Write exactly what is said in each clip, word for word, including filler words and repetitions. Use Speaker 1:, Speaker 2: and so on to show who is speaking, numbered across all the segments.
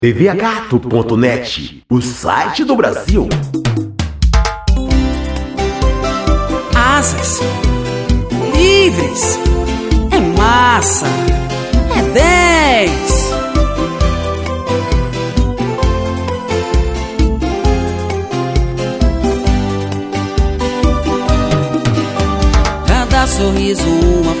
Speaker 1: T V gato ponto net, o site do Brasil.
Speaker 2: Asas livres, é massa, é dez. Cada sorriso uma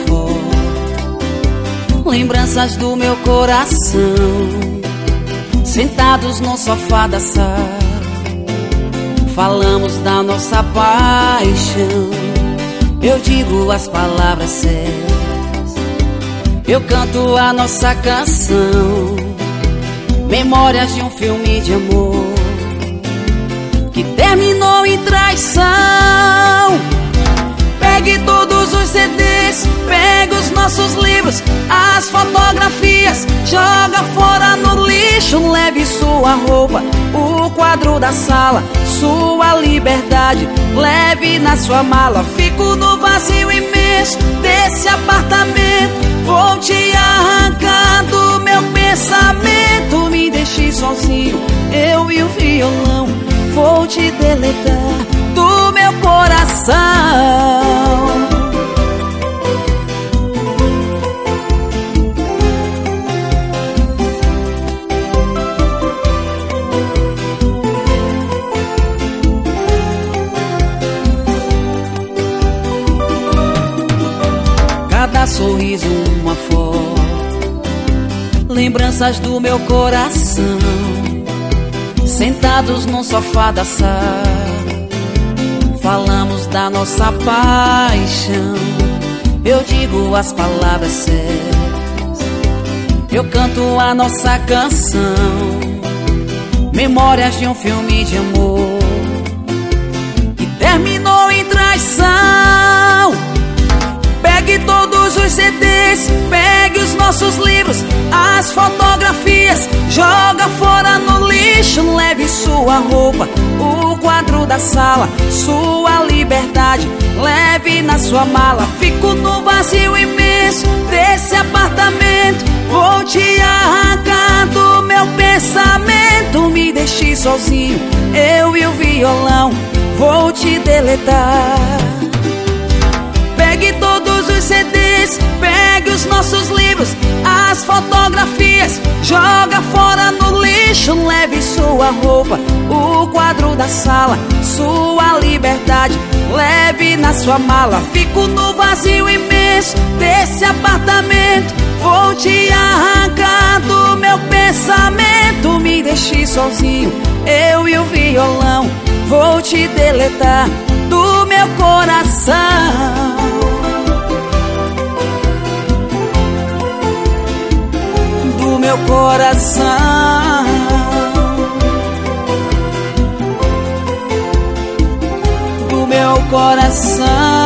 Speaker 2: foto, lembranças do meu coração. Sentados no sofá da sala, falamos da nossa paixão. Eu digo as palavras certas, eu canto a nossa canção. Memórias de um filme de amor que terminou em traição. Pegue todos os C Ds, pegue os nossos livros, as fotografias, joga fora no lixo. Leve sua roupa, o quadro da sala, sua liberdade, leve na sua mala. Fico no vazio imenso desse apartamento, vou te arrancar do meu pensamento. Me deixe sozinho, eu e o violão, vou te deletar do meu coração. Cada sorriso uma foto, lembranças do meu coração. Sentados no sofá da sala, falamos da nossa paixão. Eu digo as palavras certas, eu canto a nossa canção. Memórias de um filme de amor que terminou em traição. Pegue todos os C Ds, pegue os nossos livros, as fotografias, joga fora no lixo. Leve sua roupa, o quadro da sala, sua liberdade, leve na sua mala. Fico no vazio imenso desse apartamento, vou te arrancar do meu pensamento. Me deixe sozinho, eu e o violão, vou te deletar. Pegue todos os C Ds, pegue os nossos livros, as fotografias, joga fora no lixo. Leve sua roupa, o quadro da sala, sua liberdade, leve na sua mala. Fico no vazio imenso desse apartamento, vou te arrancar do meu pensamento. Me deixe sozinho, eu e o violão, vou te deletar do meu coração. Do meu coração, do meu coração.